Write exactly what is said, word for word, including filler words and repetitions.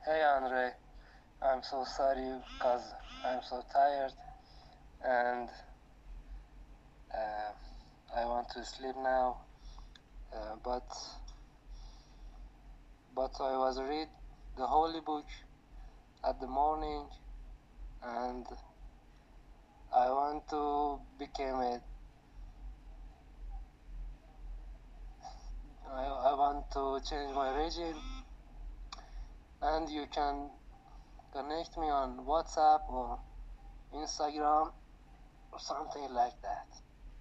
Hey Andre, I'm so sorry because I'm so tired and uh, I want to sleep now. Uh, but but I was read the holy book at the morning and I want to become it. I, I want to change my regime and you can connect me on WhatsApp or Instagram or something like that.